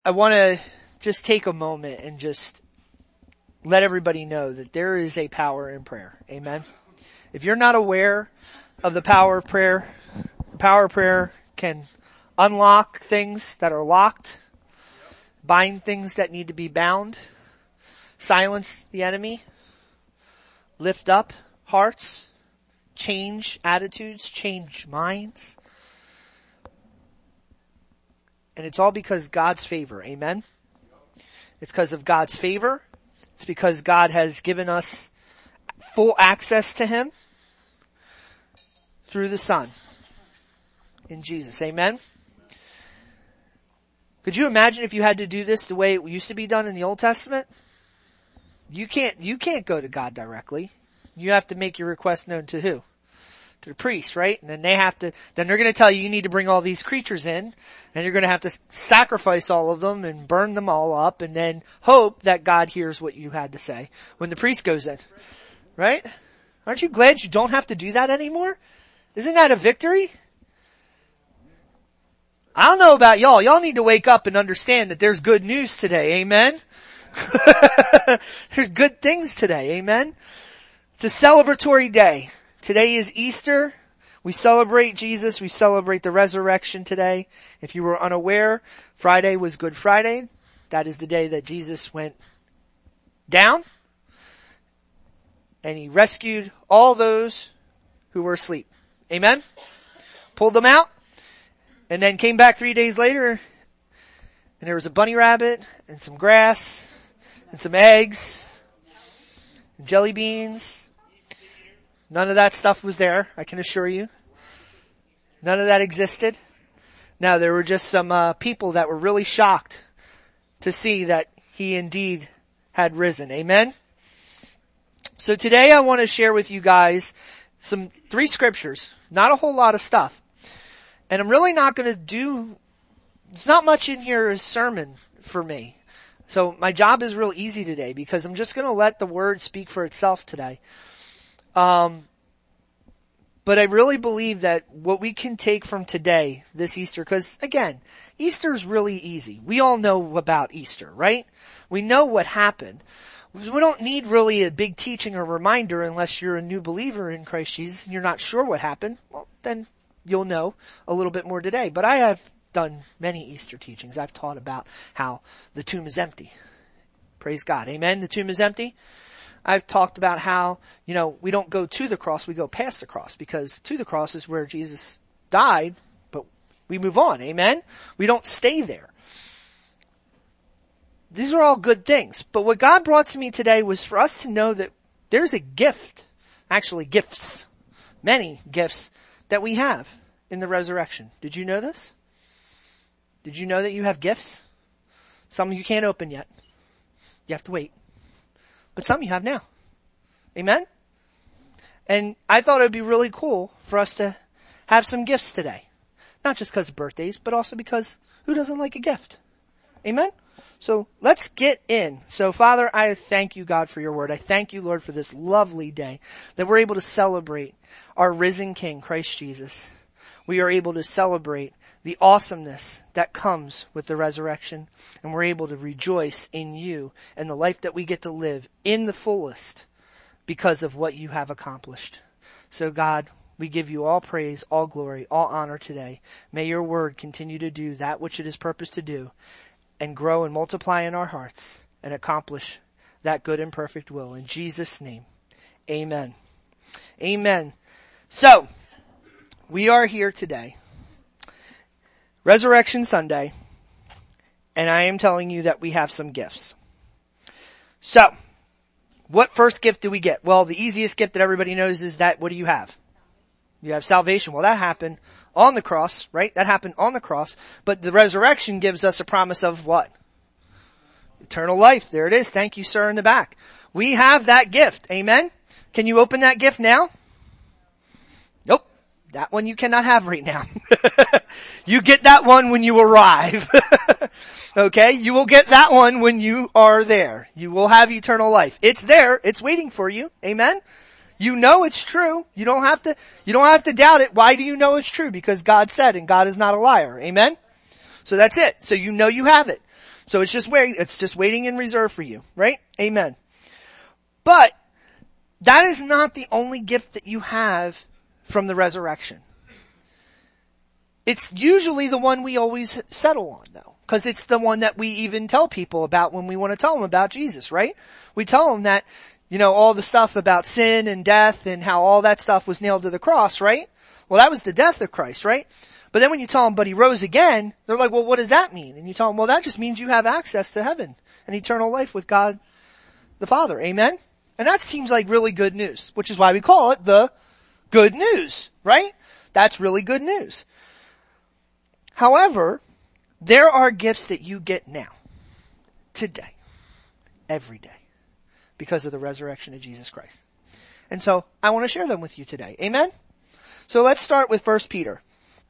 I want to just take a moment and just let everybody know that there is a power in prayer. Amen. If you're not aware of the power of prayer, the power of prayer can unlock things that are locked, bind things that need to be bound, silence the enemy, lift up hearts, change attitudes, change minds. And it's all because God's favor. Amen. It's because of God's favor. It's because God has given us full access to Him through the Son in Jesus. Amen. Could you imagine if you had to do this the way it used to be done in the Old Testament? You can't go to God directly. You have to make your request known to who? To the priest, right? And then then they're going to tell you need to bring all these creatures in, and you're going to have to sacrifice all of them and burn them all up, and then hope that God hears what you had to say when the priest goes in. Right? Aren't you glad you don't have to do that anymore? Isn't that a victory? I don't know about y'all. Y'all need to wake up and understand that there's good news today. Amen? There's good things today. Amen? It's a celebratory day. Today is Easter. We celebrate Jesus. We celebrate the resurrection today. If you were unaware, Friday was Good Friday. That is the day that Jesus went down and He rescued all those who were asleep. Amen? Pulled them out and then came back 3 days later and there was a bunny rabbit and some grass and some eggs and jelly beans. None of that stuff was there, I can assure you. None of that existed. Now, there were just some people that were really shocked to see that He indeed had risen. Amen? So today I want to share with you guys 3 scriptures. Not a whole lot of stuff. And I'm really not going to there's not much in here as sermon for me. So my job is real easy today because I'm just going to let the word speak for itself today. But I really believe that what we can take from today, this Easter, because again, Easter's really easy. We all know about Easter, right? We know what happened. We don't need really a big teaching or reminder unless you're a new believer in Christ Jesus and you're not sure what happened. Well, then you'll know a little bit more today. But I have done many Easter teachings. I've taught about how the tomb is empty. Praise God. Amen. The tomb is empty. I've talked about how, we don't go to the cross, we go past the cross, because to the cross is where Jesus died, but we move on. Amen? We don't stay there. These are all good things. But what God brought to me today was for us to know that there's a gift, actually gifts, many gifts that we have in the resurrection. Did you know this? Did you know that you have gifts? Some you can't open yet. You have to wait. But some you have now. Amen? And I thought it would be really cool for us to have some gifts today. Not just because of birthdays, but also because who doesn't like a gift? Amen? So let's get in. So Father, I thank you, God, for your word. I thank you, Lord, for this lovely day that we're able to celebrate our risen King, Christ Jesus. We are able to celebrate the awesomeness that comes with the resurrection, and we're able to rejoice in you and the life that we get to live in the fullest because of what you have accomplished. So God, we give you all praise, all glory, all honor today. May your word continue to do that which it is purposed to do and grow and multiply in our hearts and accomplish that good and perfect will. In Jesus' name, amen. Amen. So, we are here today, Resurrection Sunday, and I am telling you that we have some gifts. So, what first gift do we get? Well, the easiest gift that everybody knows is that, what do you have? You have salvation. Well, that happened on the cross, right? That happened on the cross, but the resurrection gives us a promise of what? Eternal life. There it is. Thank you, sir, in the back. We have that gift. Amen? Can you open that gift now? Nope. That one you cannot have right now. You get that one when you arrive. Okay? You will get that one when you are there. You will have eternal life. It's there. It's waiting for you. Amen? You know it's true. You don't have to doubt it. Why do you know it's true? Because God said, and God is not a liar. Amen? So that's it. So you know you have it. So it's just waiting in reserve for you, right? Amen. But that is not the only gift that you have from the resurrection. It's usually the one we always settle on though, because it's the one that we even tell people about when we want to tell them about Jesus, right? We tell them that, all the stuff about sin and death and how all that stuff was nailed to the cross, right? Well, that was the death of Christ, right? But then when you tell them, but he rose again, they're like, well, what does that mean? And you tell them, well, that just means you have access to heaven and eternal life with God the Father. Amen? And that seems like really good news, which is why we call it the good news, right? That's really good news. However, there are gifts that you get now, today, every day, because of the resurrection of Jesus Christ. And so I want to share them with you today. Amen? So let's start with 1 Peter.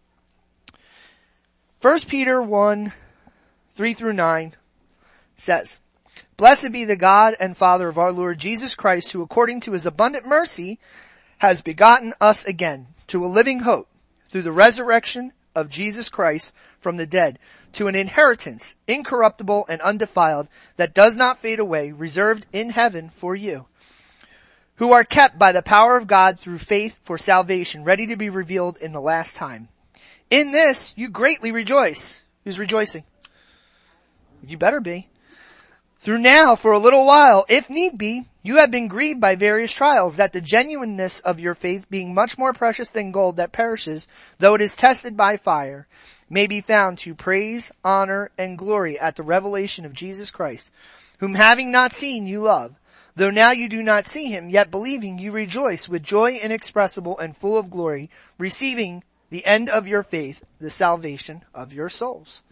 1 Peter 1, 3 through 9 says, Blessed be the God and Father of our Lord Jesus Christ, who according to his abundant mercy has begotten us again to a living hope through the resurrection of Jesus Christ from the dead, to an inheritance incorruptible and undefiled that does not fade away, reserved in heaven for you, who are kept by the power of God through faith for salvation, ready to be revealed in the last time. In this you greatly rejoice. Who's rejoicing? You better be. Through now, for a little while, if need be, you have been grieved by various trials, that the genuineness of your faith, being much more precious than gold that perishes, though it is tested by fire, may be found to praise, honor, and glory at the revelation of Jesus Christ, whom having not seen you love. Though now you do not see him, yet believing you rejoice with joy inexpressible and full of glory, receiving the end of your faith, the salvation of your souls.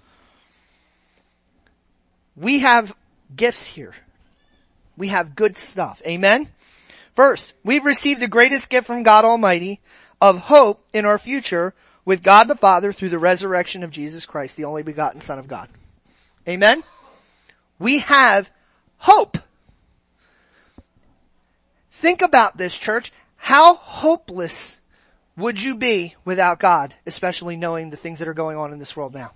We have gifts here. We have good stuff. Amen? First, we've received the greatest gift from God Almighty of hope in our future with God the Father through the resurrection of Jesus Christ, the only begotten Son of God. Amen? We have hope. Think about this, church. How hopeless would you be without God, especially knowing the things that are going on in this world now?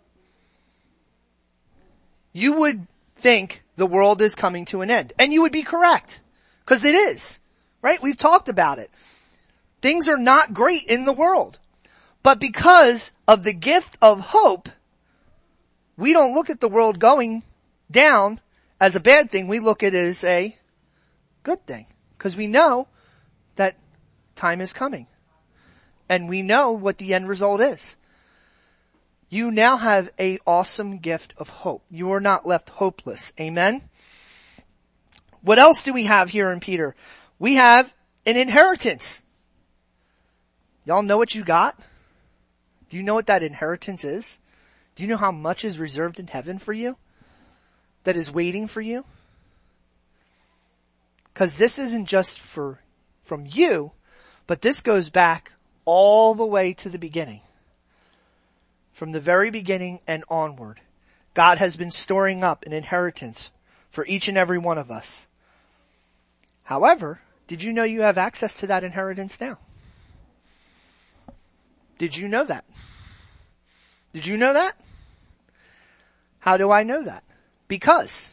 You would think the world is coming to an end. And you would be correct. Because it is. Right? We've talked about it. Things are not great in the world. But because of the gift of hope, we don't look at the world going down as a bad thing. We look at it as a good thing. Because we know that time is coming. And we know what the end result is. You now have an awesome gift of hope. You are not left hopeless. Amen? What else do we have here in Peter? We have an inheritance. Y'all know what you got? Do you know what that inheritance is? Do you know how much is reserved in heaven for you? That is waiting for you? Because this isn't just from you, but this goes back all the way to the beginning. From the very beginning and onward, God has been storing up an inheritance for each and every one of us. However, did you know you have access to that inheritance now? Did you know that? Did you know that? How do I know that? Because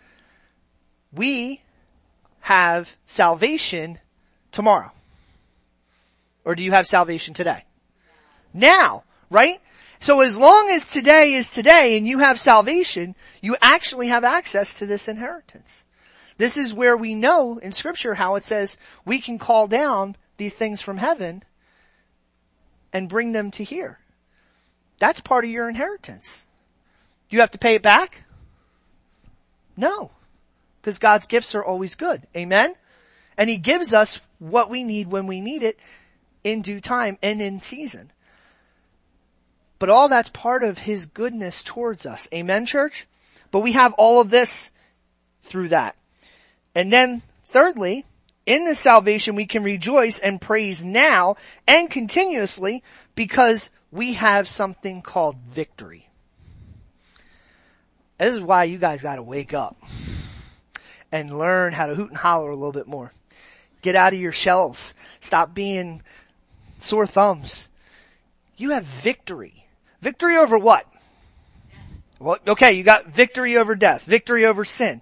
we have salvation tomorrow. Or do you have salvation today? Now, right? So as long as today is today and you have salvation, you actually have access to this inheritance. This is where we know in Scripture how it says we can call down these things from heaven and bring them to here. That's part of your inheritance. Do you have to pay it back? No. Because God's gifts are always good. Amen? And He gives us what we need when we need it in due time and in season. But all that's part of His goodness towards us. Amen, church? But we have all of this through that. And then, thirdly, in this salvation we can rejoice and praise now and continuously because we have something called victory. This is why you guys gotta wake up and learn how to hoot and holler a little bit more. Get out of your shells. Stop being sore thumbs. You have victory. Victory over what? Well, okay, you got victory over death, victory over sin.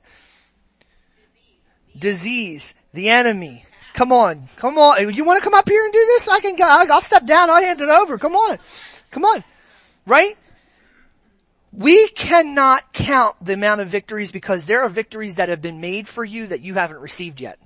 Disease, the enemy. Come on. You want to come up here and do this? I'll step down, I'll hand it over. Come on. Right? We cannot count the amount of victories because there are victories that have been made for you that you haven't received yet.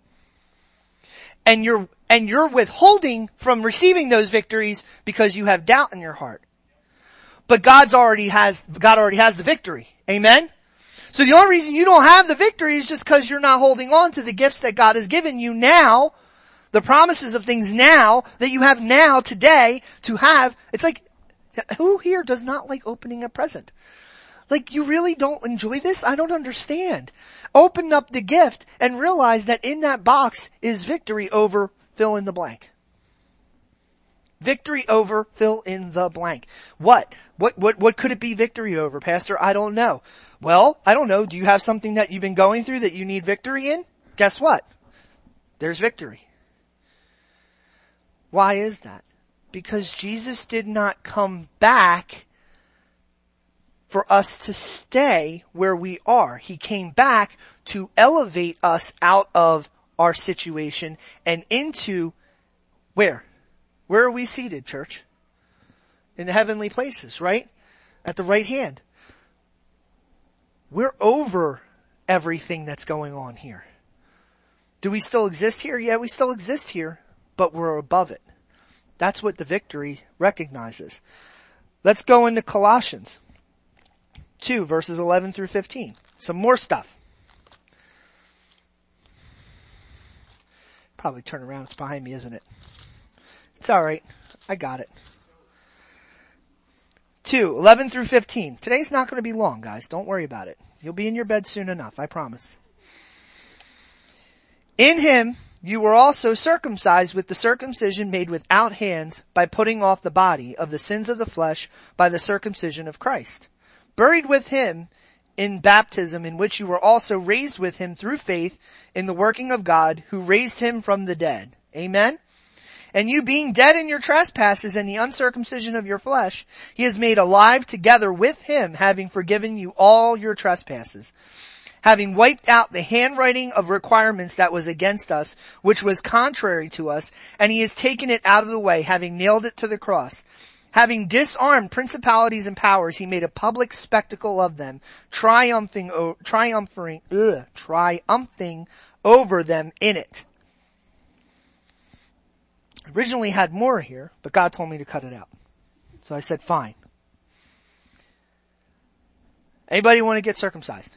And you're withholding from receiving those victories because you have doubt in your heart. But God already has the victory. Amen? So the only reason you don't have the victory is just because you're not holding on to the gifts that God has given you now, the promises of things now, that you have now, today, to have. It's like, who here does not like opening a present? Like, you really don't enjoy this? I don't understand. Open up the gift and realize that in that box is victory over fill in the blank. Victory over fill in the blank. What could it be victory over, Pastor? I don't know. Well, I don't know. Do you have something that you've been going through that you need victory in? Guess what? There's victory. Why is that? Because Jesus did not come back for us to stay where we are. He came back to elevate us out of our situation and into where? Where are we seated, church? In the heavenly places, right? At the right hand. We're over everything that's going on here. Do we still exist here? Yeah, we still exist here, but we're above it. That's what the victory recognizes. Let's go into Colossians 2, verses 11 through 15. Some more stuff. Probably turn around. It's behind me, isn't it? It's alright. I got it. 2, 11 through 15. Today's not going to be long, guys. Don't worry about it. You'll be in your bed soon enough. I promise. In him, you were also circumcised with the circumcision made without hands by putting off the body of the sins of the flesh by the circumcision of Christ. Buried with him in baptism, in which you were also raised with him through faith in the working of God who raised him from the dead. Amen? And you being dead in your trespasses and the uncircumcision of your flesh, he has made alive together with him, having forgiven you all your trespasses, having wiped out the handwriting of requirements that was against us, which was contrary to us, and he has taken it out of the way, having nailed it to the cross. Having disarmed principalities and powers, he made a public spectacle of them, triumphing over them in it. Originally had more here, but God told me to cut it out. So I said, fine. Anybody want to get circumcised?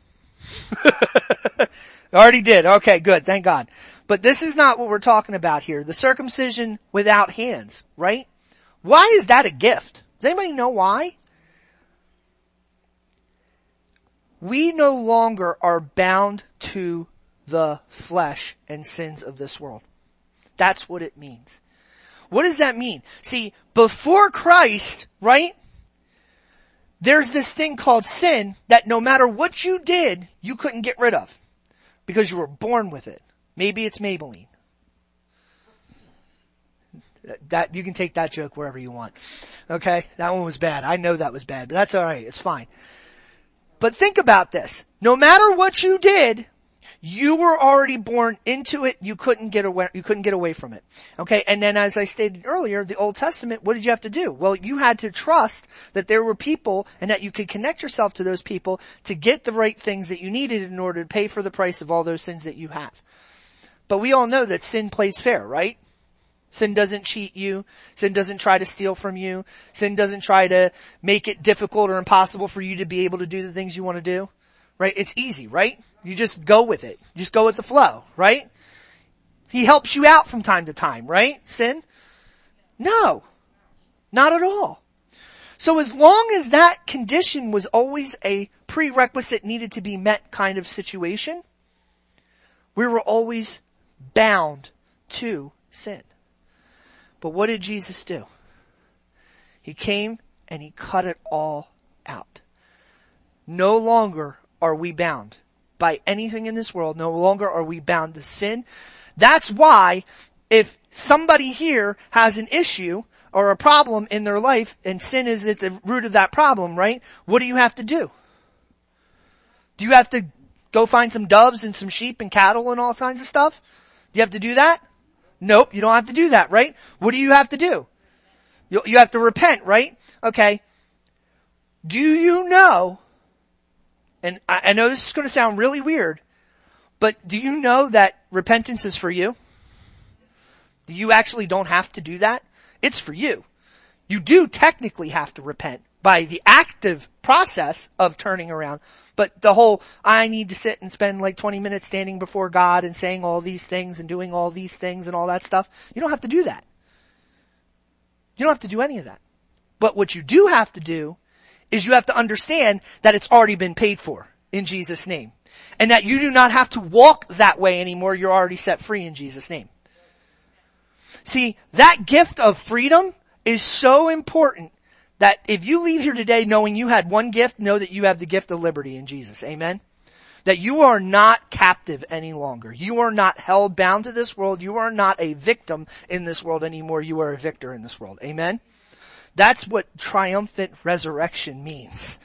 Already did. Okay, good. Thank God. But this is not what we're talking about here. The circumcision without hands, right? Why is that a gift? Does anybody know why? We no longer are bound to the flesh and sins of this world. That's what it means. What does that mean? See, before Christ, right, there's this thing called sin that no matter what you did, you couldn't get rid of because you were born with it. Maybe it's Maybelline. That you can take that joke wherever you want. Okay? That one was bad. I know that was bad, but that's alright. It's fine. But think about this. No matter what you did, you were already born into it. You couldn't get away from it. Okay. And then as I stated earlier, the Old Testament, what did you have to do? Well, you had to trust that there were people and that you could connect yourself to those people to get the right things that you needed in order to pay for the price of all those sins that you have. But we all know that sin plays fair, right? Sin doesn't cheat you. Sin doesn't try to steal from you. Sin doesn't try to make it difficult or impossible for you to be able to do the things you want to do. Right? It's easy, right? You just go with it. You just go with the flow, right? He helps you out from time to time, right? Sin? No. Not at all. So as long as that condition was always a prerequisite needed to be met kind of situation, we were always bound to sin. But what did Jesus do? He came and he cut it all out. No longer are we bound by anything in this world. No longer are we bound to sin. That's why if somebody here has an issue or a problem in their life, and sin is at the root of that problem, right? What do you have to do? Do you have to go find some doves and some sheep and cattle and all kinds of stuff? Do you have to do that? Nope, you don't have to do that, right? What do you have to do? You have to repent, right? Okay. Do you know, and I know this is going to sound really weird, but do you know that repentance is for you? You actually don't have to do that. It's for you. You do technically have to repent by the active process of turning around. But the whole, I need to sit and spend like 20 minutes standing before God and saying all these things and doing all these things and all that stuff, you don't have to do that. You don't have to do any of that. But what you do have to do is you have to understand that it's already been paid for in Jesus' name. And that you do not have to walk that way anymore. You're already set free in Jesus' name. See, that gift of freedom is so important that if you leave here today knowing you had one gift, know that you have the gift of liberty in Jesus. Amen? That you are not captive any longer. You are not held bound to this world. You are not a victim in this world anymore. You are a victor in this world. Amen? That's what triumphant resurrection means.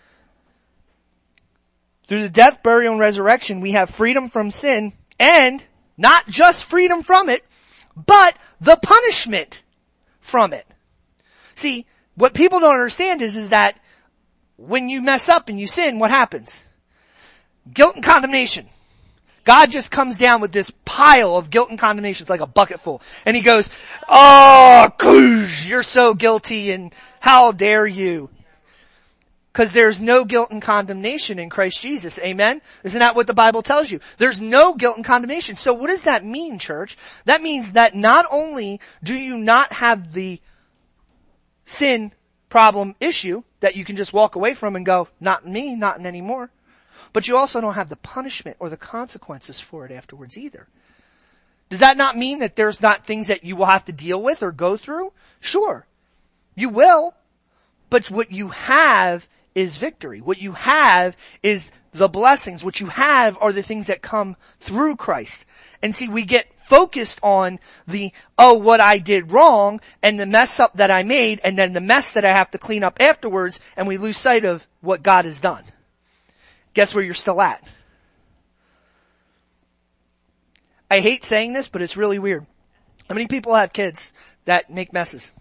Through the death, burial, and resurrection, we have freedom from sin, and not just freedom from it, but the punishment from it. See, what people don't understand is that when you mess up and you sin, what happens? Guilt and condemnation. God just comes down with this pile of guilt and condemnation. It's like a bucket full. And he goes, oh, you're so guilty and how dare you? Because there's no guilt and condemnation in Christ Jesus. Amen? Isn't that what the Bible tells you? There's no guilt and condemnation. So what does that mean, church? That means that not only do you not have the sin problem issue that you can just walk away from and go, not me, not anymore. But you also don't have the punishment or the consequences for it afterwards either. Does that not mean that there's not things that you will have to deal with or go through? Sure. You will. But what you have is victory. What you have is the blessings. What you have are the things that come through Christ. And see, we get focused on the, what I did wrong and the mess up that I made and then the mess that I have to clean up afterwards, and we lose sight of what God has done. Guess where you're still at? I hate saying this, but it's really weird. How many people have kids that make messes?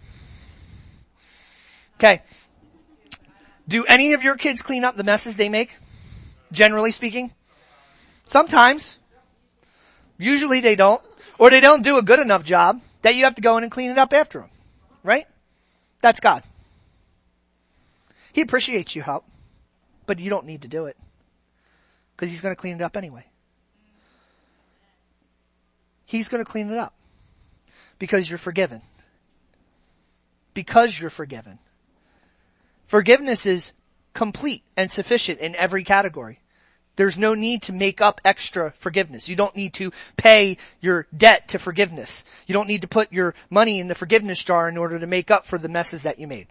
Okay. Do any of your kids clean up the messes they make? Generally speaking? Sometimes. Usually they don't. Or they don't do a good enough job that you have to go in and clean it up after them. Right? That's God. He appreciates your help, but you don't need to do it. Because he's going to clean it up anyway. He's going to clean it up. Because you're forgiven. Because you're forgiven. Forgiveness is complete and sufficient in every category. There's no need to make up extra forgiveness. You don't need to pay your debt to forgiveness. You don't need to put your money in the forgiveness jar in order to make up for the messes that you made.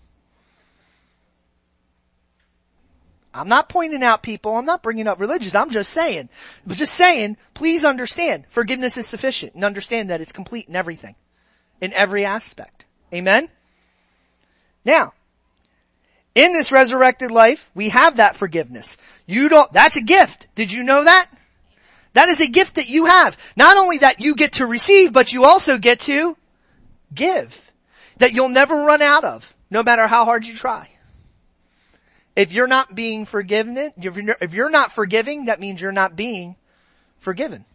I'm not pointing out people. I'm not bringing up religions. I'm just saying. But just saying, please understand, forgiveness is sufficient, and understand that it's complete in everything. In every aspect. Amen? Now, in this resurrected life, we have that forgiveness. That's a gift. Did you know that? That is a gift that you have. Not only that you get to receive, but you also get to give. That you'll never run out of, no matter how hard you try. If you're not being forgiven, if you're not forgiving, that means you're not being forgiven.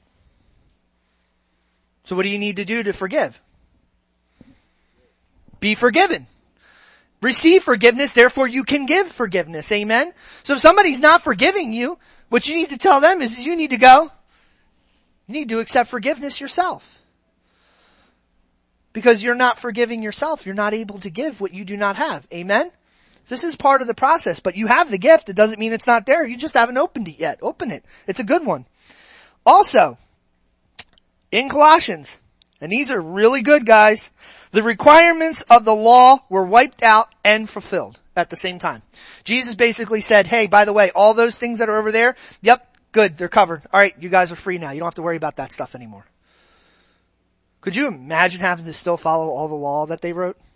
So what do you need to do to forgive? Be forgiven. Receive forgiveness, therefore you can give forgiveness. Amen? So if somebody's not forgiving you, what you need to tell them is you need to go. You need to accept forgiveness yourself. Because you're not forgiving yourself, you're not able to give what you do not have. Amen? So this is part of the process, but you have the gift. It doesn't mean it's not there. You just haven't opened it yet. Open it. It's a good one. Also, in Colossians, and these are really good, guys, the requirements of the law were wiped out and fulfilled at the same time. Jesus basically said, hey, by the way, all those things that are over there, yep, good, they're covered. All right, you guys are free now. You don't have to worry about that stuff anymore. Could you imagine having to still follow all the law that they wrote?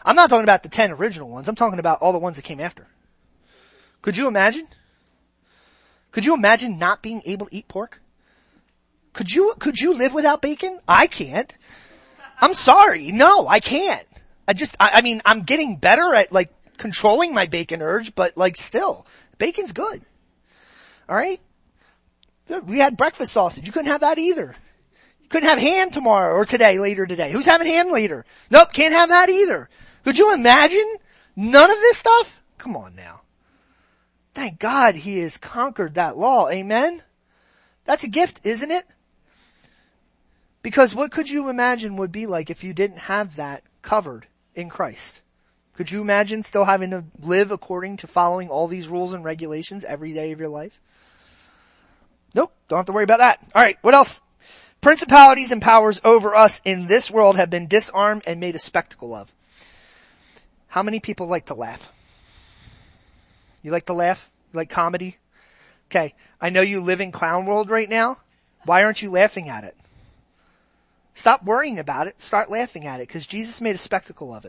I'm not talking about the 10 original ones. I'm talking about all the ones that came after. Could you imagine? Could you imagine not being able to eat pork? Could you live without bacon? I can't. I'm sorry. No, I can't. I mean, I'm getting better at like controlling my bacon urge, but like still, bacon's good. Alright? We had breakfast sausage. You couldn't have that either. You couldn't have ham tomorrow or later today. Who's having ham later? Nope, can't have that either. Could you imagine none of this stuff? Come on now. Thank God he has conquered that law. Amen? That's a gift, isn't it? Because what could you imagine would be like if you didn't have that covered in Christ? Could you imagine still having to live according to following all these rules and regulations every day of your life? Nope, don't have to worry about that. Alright, what else? Principalities and powers over us in this world have been disarmed and made a spectacle of. How many people like to laugh? You like to laugh? You like comedy? Okay, I know you live in clown world right now. Why aren't you laughing at it? Stop worrying about it. Start laughing at it because Jesus made a spectacle of it.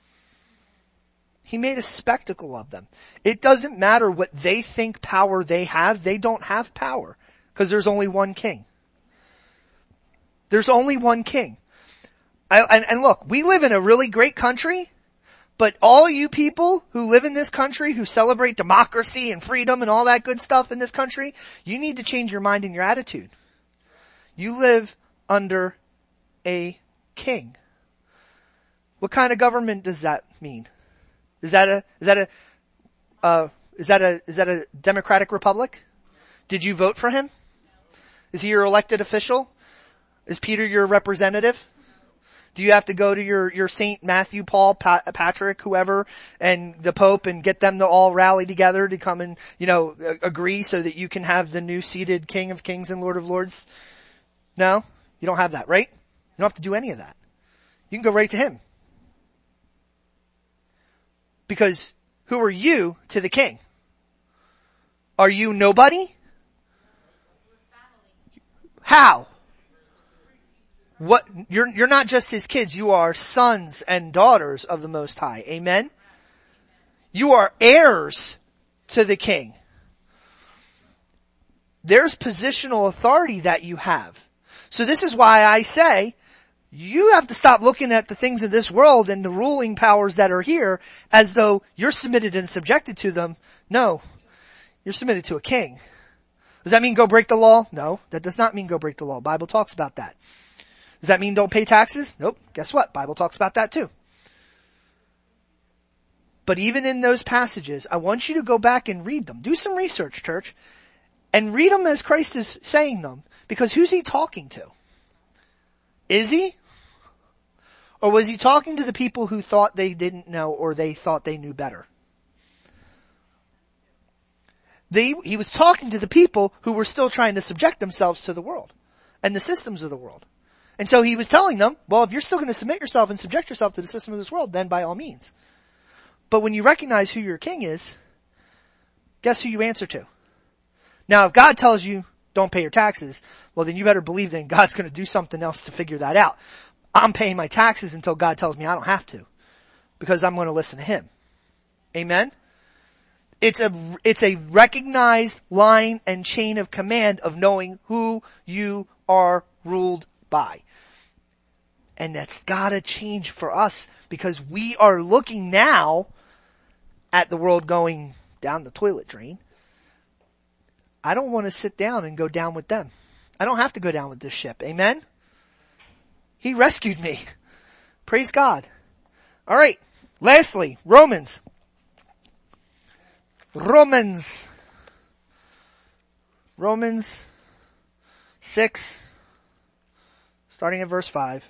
He made a spectacle of them. It doesn't matter what they think power they have. They don't have power because there's only one king. There's only one king. And look, we live in a really great country, but all you people who live in this country who celebrate democracy and freedom and all that good stuff in this country, you need to change your mind and your attitude. You live under a king. What kind of government does that mean? Is that a democratic republic? Did you vote for him? Is he your elected official? Is Peter your representative? Do you have to go to your Saint Matthew, Paul, Patrick, whoever, and the Pope and get them to all rally together to come and, agree so that you can have the new seated King of Kings and Lord of Lords? No? You don't have that, right? You don't have to do any of that. You can go right to him. Because who are you to the king? Are you nobody? How? What? You're not just his kids. You are sons and daughters of the Most High. Amen? You are heirs to the king. There's positional authority that you have. So this is why I say, you have to stop looking at the things of this world and the ruling powers that are here as though you're submitted and subjected to them. No, you're submitted to a king. Does that mean go break the law? No, that does not mean go break the law. Bible talks about that. Does that mean don't pay taxes? Nope. Guess what? Bible talks about that too. But even in those passages, I want you to go back and read them. Do some research, church, and read them as Christ is saying them. Because who's he talking to? Is he? Or was he talking to the people who thought they didn't know or they thought they knew better? He was talking to the people who were still trying to subject themselves to the world and the systems of the world. And so he was telling them, well, if you're still going to submit yourself and subject yourself to the system of this world, then by all means. But when you recognize who your king is, guess who you answer to? Now, if God tells you don't pay your taxes, well, then you better believe that God's going to do something else to figure that out. I'm paying my taxes until God tells me I don't have to, because I'm going to listen to him. Amen? It's a recognized line and chain of command of knowing who you are ruled by. And that's gotta change for us because we are looking now at the world going down the toilet drain. I don't want to sit down and go down with them. I don't have to go down with this ship. Amen? He rescued me. Praise God. All right. Lastly, Romans 6, starting at verse 5.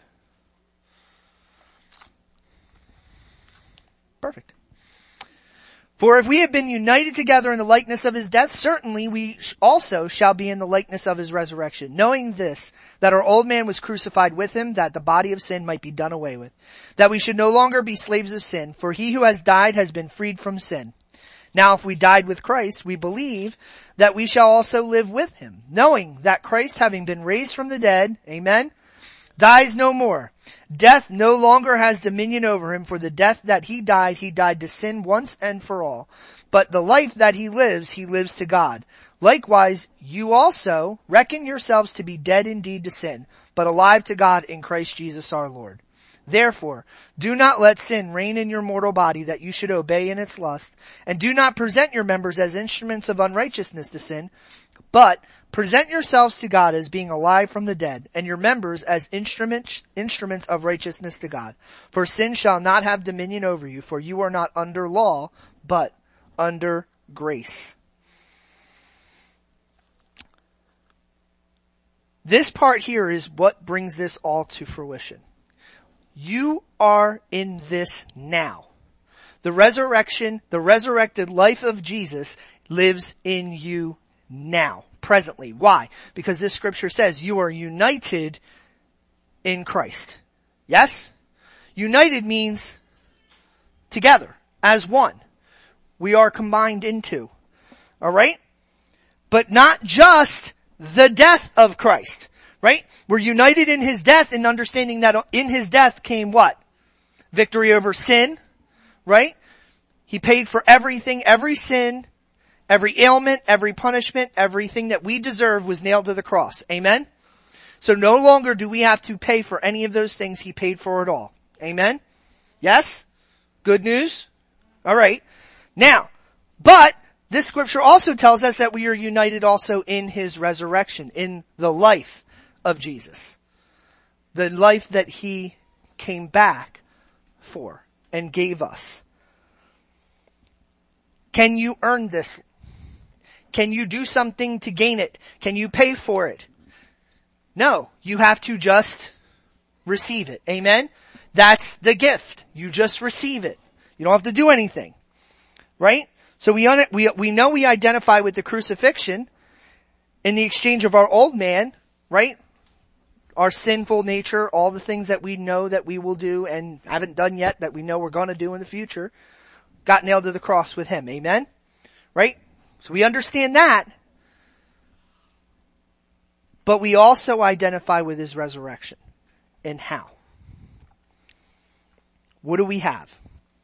Perfect. For if we have been united together in the likeness of his death, certainly we also shall be in the likeness of his resurrection, knowing this, that our old man was crucified with him, that the body of sin might be done away with, that we should no longer be slaves of sin, for he who has died has been freed from sin. Now if we died with Christ, we believe that we shall also live with him, knowing that Christ, having been raised from the dead, amen, dies no more. Death no longer has dominion over him, for the death that he died to sin once and for all. But the life that he lives to God. Likewise, you also reckon yourselves to be dead indeed to sin, but alive to God in Christ Jesus our Lord. Therefore, do not let sin reign in your mortal body that you should obey in its lust, and do not present your members as instruments of unrighteousness to sin, but present yourselves to God as being alive from the dead, and your members as instruments of righteousness to God. For sin shall not have dominion over you, for you are not under law, but under grace. This part here is what brings this all to fruition. You are in this now. The resurrection, the resurrected life of Jesus lives in you now, presently. Why? Because this scripture says you are united in Christ. Yes? United means together, as one. We are combined into. Alright? But not just the death of Christ. Right? We're united in his death and understanding that in his death came what? Victory over sin. Right? He paid for everything, every sin, every ailment, every punishment, everything that we deserve was nailed to the cross. Amen? So no longer do we have to pay for any of those things. He paid for it all. Amen? Yes? Good news? Alright. Now, but this scripture also tells us that we are united also in his resurrection, in the life of Jesus. The life that he came back for and gave us. Can you earn this? Can you do something to gain it? Can you pay for it? No, you have to just receive it. Amen? That's the gift. You just receive it. You don't have to do anything. Right? So we know we identify with the crucifixion in the exchange of our old man, right? Our sinful nature, all the things that we know that we will do and haven't done yet that we know we're going to do in the future, got nailed to the cross with him. Amen? Right? So we understand that. But we also identify with his resurrection. And how? What do we have?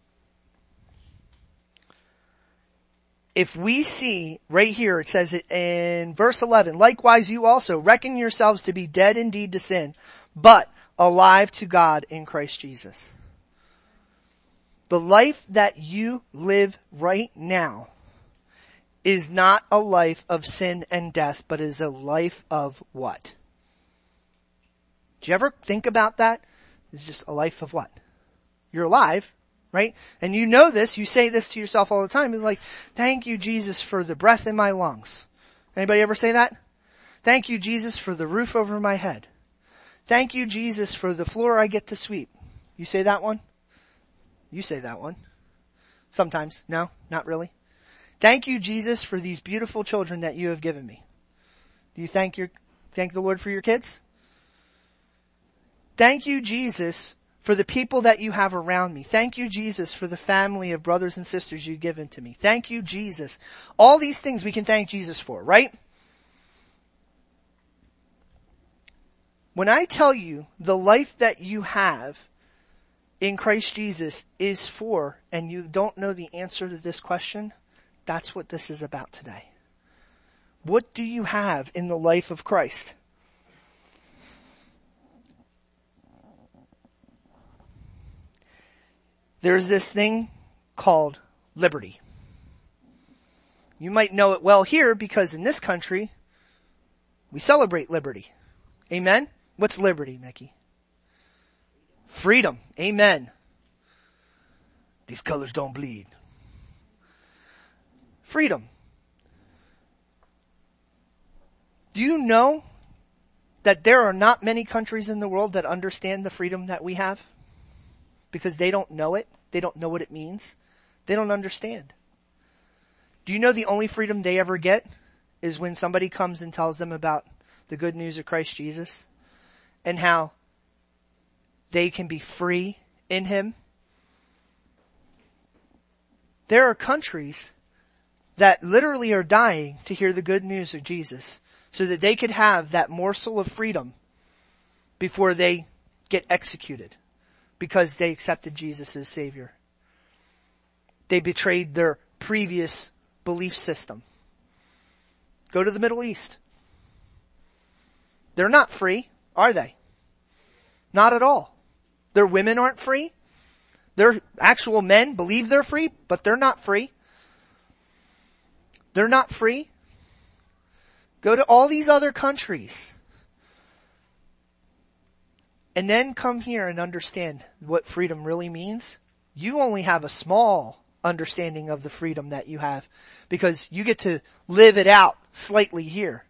If we see right here, it says it in verse 11, likewise you also reckon yourselves to be dead indeed to sin, but alive to God in Christ Jesus. The life that you live right now is not a life of sin and death, but is a life of what? Do you ever think about that? It's just a life of what? You're alive. Right? And you know this, you say this to yourself all the time. You're like, thank you, Jesus, for the breath in my lungs. Anybody ever say that? Thank you, Jesus, for the roof over my head. Thank you, Jesus, for the floor I get to sweep. You say that one? You say that one. Sometimes. No, not really. Thank you, Jesus, for these beautiful children that you have given me. Do you thank the Lord for your kids? Thank you, Jesus, for the people that you have around me. Thank you, Jesus, for the family of brothers and sisters you've given to me. Thank you, Jesus. All these things we can thank Jesus for, right? When I tell you the life that you have in Christ Jesus is for, and you don't know the answer to this question, that's what this is about today. What do you have in the life of Christ? There's this thing called liberty. You might know it well here because in this country, we celebrate liberty. Amen? What's liberty, Mickey? Freedom. Amen. These colors don't bleed. Freedom. Do you know that there are not many countries in the world that understand the freedom that we have? Because they don't know it. They don't know what it means. They don't understand. Do you know the only freedom they ever get is when somebody comes and tells them about the good news of Christ Jesus and how they can be free in him? There are countries that literally are dying to hear the good news of Jesus so that they could have that morsel of freedom before they get executed because they accepted Jesus as Savior. They betrayed their previous belief system. Go to the Middle East. They're not free, are they? Not at all. Their women aren't free. Their actual men believe they're free, but they're not free. They're not free. Go to all these other countries. And then come here and understand what freedom really means. You only have a small understanding of the freedom that you have because you get to live it out slightly here.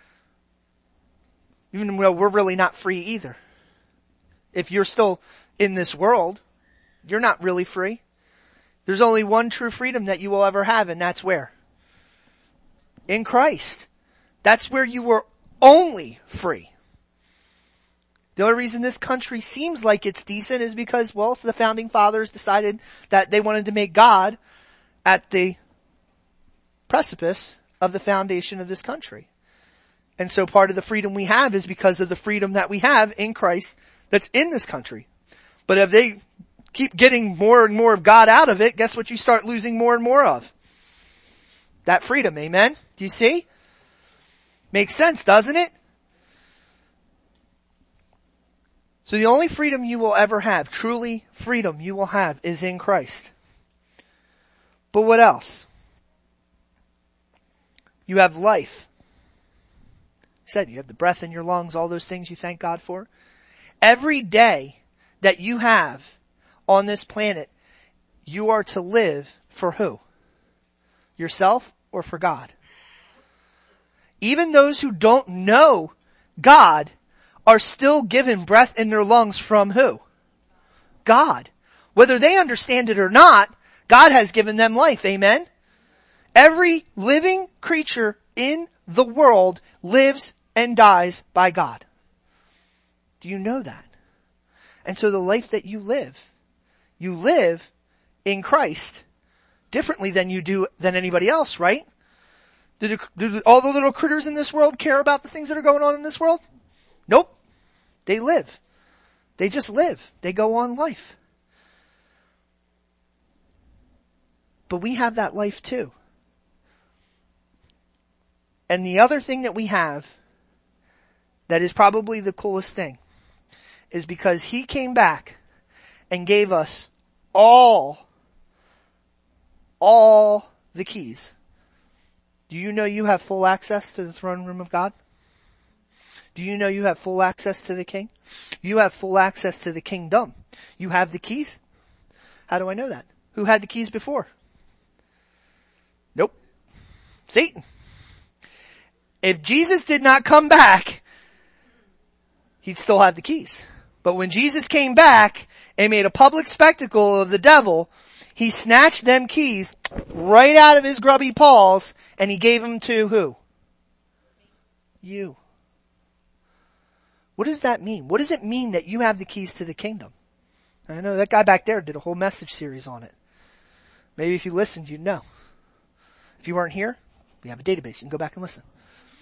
Even though we're really not free either. If you're still in this world, you're not really free. There's only one true freedom that you will ever have, and that's where? In Christ. That's where you were only free. The only reason this country seems like it's decent is because, well, the founding fathers decided that they wanted to make God at the precipice of the foundation of this country. And so part of the freedom we have is because of the freedom that we have in Christ that's in this country. But if they keep getting more and more of God out of it, guess what you start losing more and more of? That freedom, amen? Do you see? Makes sense, doesn't it? So the only freedom you will ever have, truly freedom you will have, is in Christ. But what else? You have life. I said you have the breath in your lungs, all those things you thank God for. Every day that you have on this planet, you are to live for who? Yourself or for God? Even those who don't know God are still given breath in their lungs from who? God. Whether they understand it or not, God has given them life. Amen? Every living creature in the world lives and dies by God. Do you know that? And so the life that you live in Christ differently than you do than anybody else, right? Do all the little critters in this world care about the things that are going on in this world? Nope. They live. They just live. They go on life. But we have that life too. And the other thing that we have that is probably the coolest thing is because he came back and gave us all the keys. Do you know you have full access to the throne room of God? Do you know you have full access to the King? You have full access to the kingdom. You have the keys. How do I know that? Who had the keys before? Nope. Satan. If Jesus did not come back, he'd still have the keys. But when Jesus came back and made a public spectacle of the devil, he snatched them keys right out of his grubby paws and he gave them to who? You. What does that mean? What does it mean that you have the keys to the kingdom? I know that guy back there did a whole message series on it. Maybe if you listened, you'd know. If you weren't here, we have a database. You can go back and listen.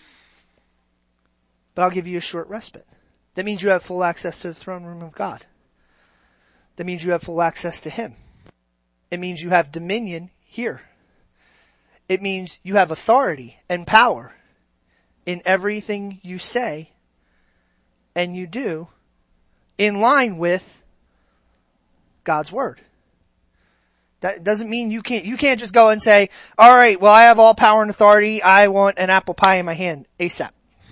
But I'll give you a short respite. That means you have full access to the throne room of God. That means you have full access to him. It means you have dominion here. It means you have authority and power in everything you say and you do in line with God's word. That doesn't mean you can't just go and say, all right, well, I have all power and authority. I want an apple pie in my hand ASAP.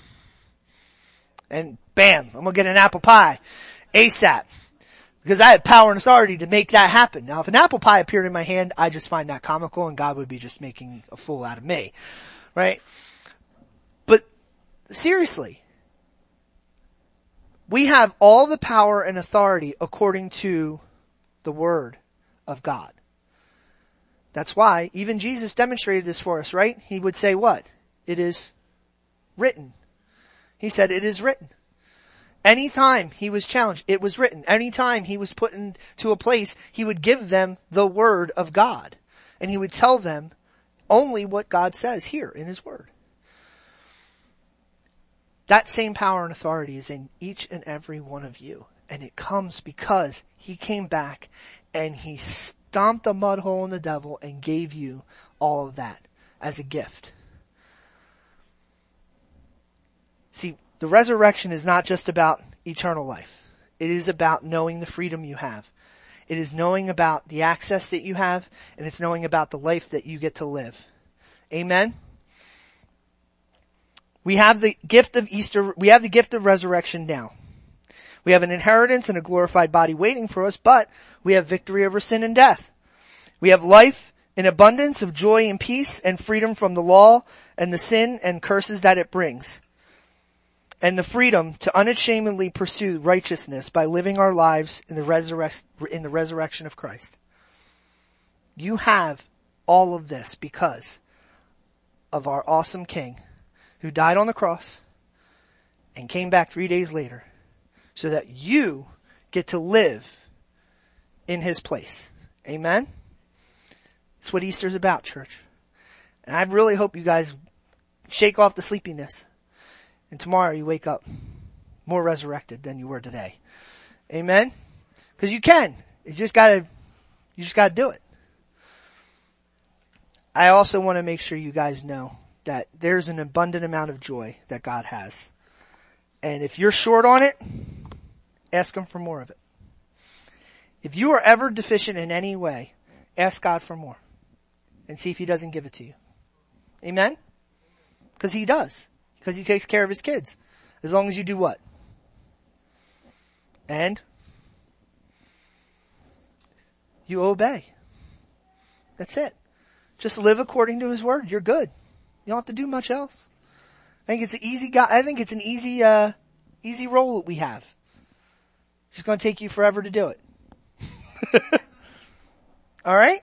And bam, I'm going to get an apple pie ASAP. Because I have power and authority to make that happen. Now, if an apple pie appeared in my hand, I just find that comical and God would be just making a fool out of me. Right? But seriously, we have all the power and authority according to the word of God. That's why even Jesus demonstrated this for us, right? He would say what? It is written. He said it is written. Anytime he was challenged, it was written. Anytime he was put into a place, he would give them the word of God. And he would tell them only what God says here in his word. That same power and authority is in each and every one of you. And it comes because he came back and he stomped a mud hole in the devil and gave you all of that as a gift. See, the resurrection is not just about eternal life. It is about knowing the freedom you have. It is knowing about the access that you have, and it's knowing about the life that you get to live. Amen? We have the gift of Easter, we have the gift of resurrection now. We have an inheritance and a glorified body waiting for us, but we have victory over sin and death. We have life in abundance of joy and peace and freedom from the law and the sin and curses that it brings. And the freedom to unashamedly pursue righteousness by living our lives in the resurrection of Christ. You have all of this because of our awesome King who died on the cross and came back 3 days later so that you get to live in his place. Amen? That's what Easter's about, church. And I really hope you guys shake off the sleepiness. And tomorrow you wake up more resurrected than you were today. Amen? Because you can. You just gotta do it. I also want to make sure you guys know that there's an abundant amount of joy that God has. And if you're short on it, ask him for more of it. If you are ever deficient in any way, ask God for more. And see if he doesn't give it to you. Amen? Because he does. Because he takes care of his kids. As long as you do what? And you obey. That's it. Just live according to his word. You're good. You don't have to do much else. I think it's an easy role that we have. It's just going to take you forever to do it. All right?